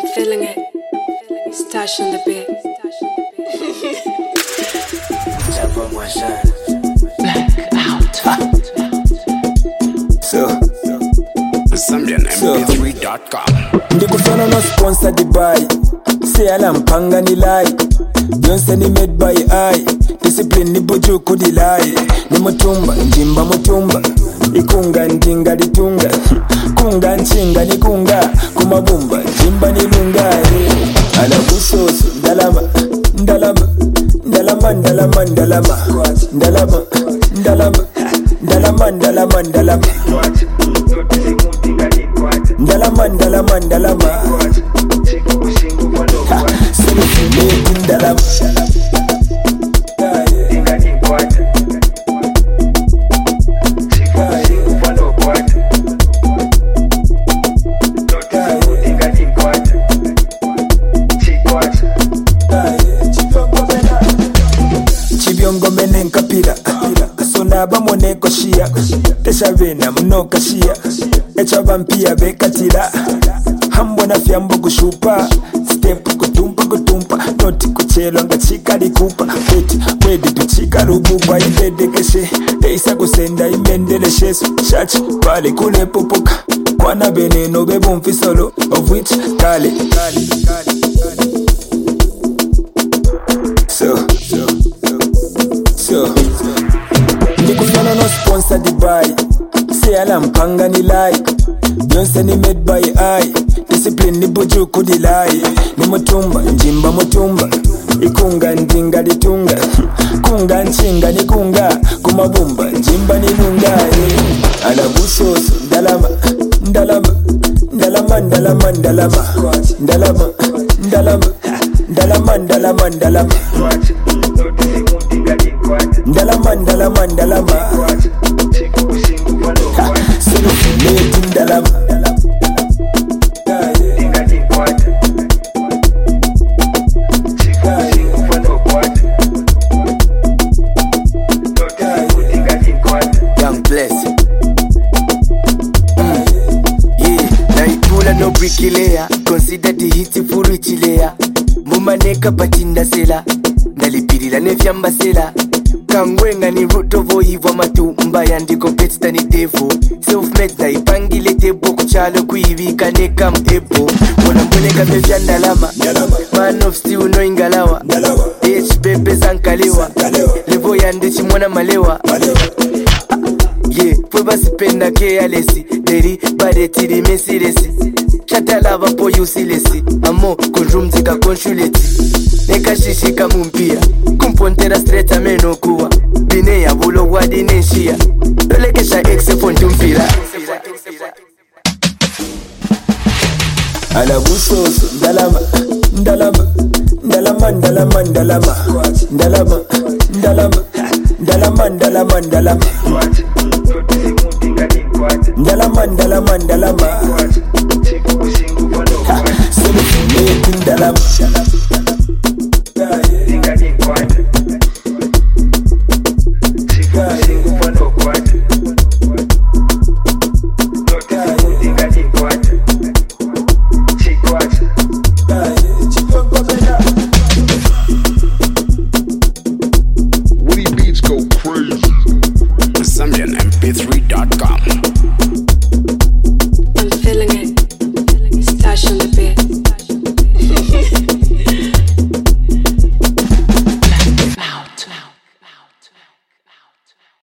Feeling it. Stash on the bed. Ndikufana no sponsor Dubai. Say alampanga ni lie. Beyonce ni made by eye. Discipline ni bojo kudi lie. Ni mutumba, njimba mutumba. Ikunga njinga litunga. Kunga nchinga ni kunga. Kumabumba, njimba ni lunga. Alabusoso, ndalama, ndalama. Ndalama, ndalama, ndalama. Ndalama, ndalama. Ndalama, ndalama, ndalama. Ndalama, ndalama, ndalama. Sini ndalama. Chibiongo menen kapira. Asona bamone koshia. Teshavena mnoka shia. Echa vampia bekatira. Hambo na fiambo kushupa. Step kutumpa kutumpa. Noti kuchelo nga chika likupa. Peti wedi tuchika rubupa. Indede keshe Deisa kusenda imendele shesu. Shachi pale kule pupuka. Kwana beneno bebo mfisolo. Of which kale Ndikufana no sponsor Dubai. Say alampanga ni lie. Beyonce ni made by eye. Discipline ni bojo kudi lie. Ni mutumba, njimba mutumba. Ikunga njinga litunga. Kunga nchinga ni kunga. Kumabumba, njimba ni lunga. Alabusoso, ndalama, ndalama. Ndalama, ndalama, ndalama. Ndalama, ndalama. Ndalama, ndalama, ndalama. Ndalama, ndalama, ndalama. Sini ndalama. Young Bless. Naitula no bricklayer. Consider the hit furuchilea. Mumaneka patinda sela. Ndalipirila nefyamba sela. Kangwenga ni ruto voiva matumba yandi competitor ni devo. Self-made na ipangile tebo kuchalo kuivika neka mebo. Mwana mweneka mefya ndalama. Man of steel no ingalawa. H-bebe zankalewa. Levo yande chimwana malewa. Yeah, fue basipenda ke alesi. Deri badetiri mesiresi. Chatalava po yusilesi. Amo konjumzika konshuleti. Neka shishika mumpia. Kumpontera straight ameno kuwa. Bine ya bulo wadi neshia. Lolekesha exe fontumpira. Alabusoso, ndalama, ndalama. Ndalama, ndalama, ndalama. Ndalama, ndalama. Ndalama, ndalama, ndalama. Ndalama, ndalama, ndalama.